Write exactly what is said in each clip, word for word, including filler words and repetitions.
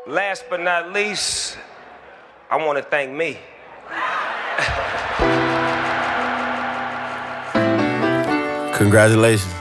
Last but not least, I want to thank me. Congratulations.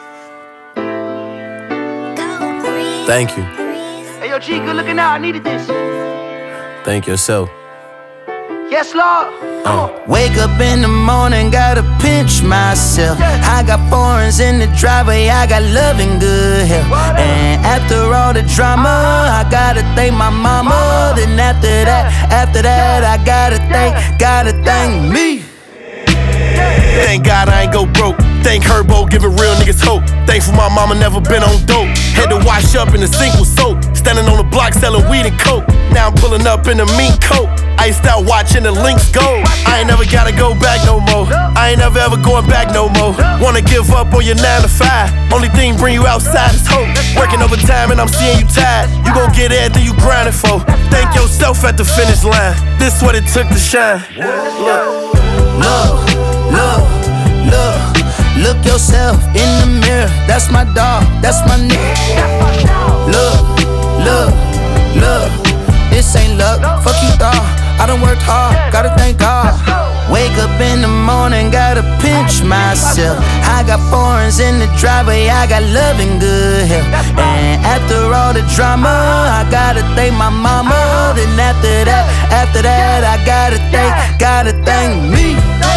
Thank you. Hey, yo, G, good looking out. I needed this. Thank yourself. Yes, Lord. Uh. Wake up in the morning, gotta pinch myself. I got foreigns in the driveway, I got love and good health. And after all the drama, I gotta thank my mama. Then after that, after that, I gotta thank, gotta thank me. Thank God I ain't go broke. Thank Herbo giving real niggas hope. Thankful my mama never been on dope. Had to wash up in the sink with soap. Standing on the block selling weed and coke. Now I'm pulling up in a mink coat. Iced out watching the links go. I ain't never gotta go back no more. I ain't never ever going back no more. Wanna give up on your nine to five. Only thing bring you outside is hope. Working overtime and I'm seeing you tired. You gon' get everything you grinding for. Thank yourself at the finish line. This what it took to shine. Look. Look, look, look, look yourself in the mirror. That's my dog, that's my nigga. Look, look, look, this ain't luck, fuck you thought. I done worked hard, gotta thank God. Wake up in the morning, gotta pinch myself. I got foreigns in the driveway, I got love and good health. And after all the drama, I gotta thank my mama. Then after that, after that, I gotta thank, gotta thank me.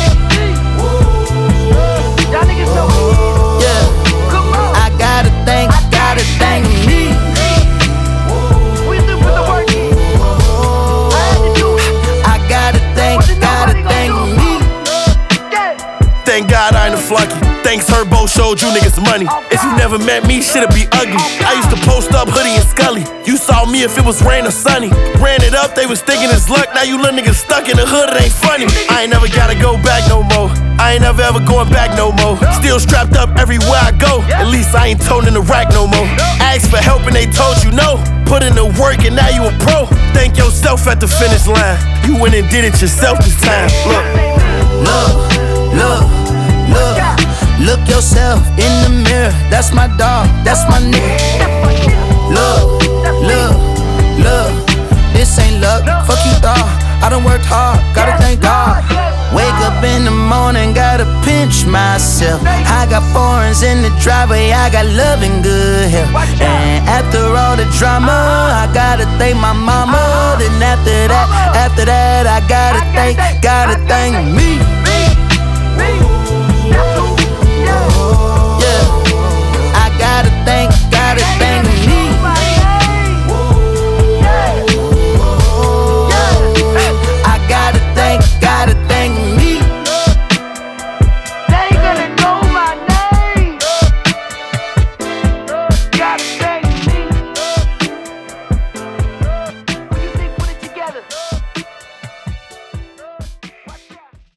Yeah, I gotta thank, gotta thank me. I gotta thank, gotta thank me. Thank God I ain't a flunky. Thanks Herbo showed you niggas money. If you never met me, shit'd be ugly. I used to post up Hoodie and Scully. You saw me if it was rain or sunny. Ran it up, they was thinking it's luck. Now you little niggas stuck in the hood, it ain't funny. I ain't never gotta go back no more. I ain't never ever going back no more. Still strapped up everywhere I go. At least I ain't toning the rack no more. Asked for help and they told you no. Put in the work and now you a pro. Thank yourself at the finish line. You went and did it yourself this time. Look, look, look, look, look yourself in the mirror. That's my dog, that's my nigga. Look, look, look, this ain't luck, fuck you thought. I done worked hard, gotta thank God. Wake up in the morning, gotta pinch myself. I got foreigns in the driveway, I got love and good health. And after all the drama, I gotta thank my mama. Then after that, after that, I gotta thank, gotta thank me. Yeah, I gotta thank, gotta thank me.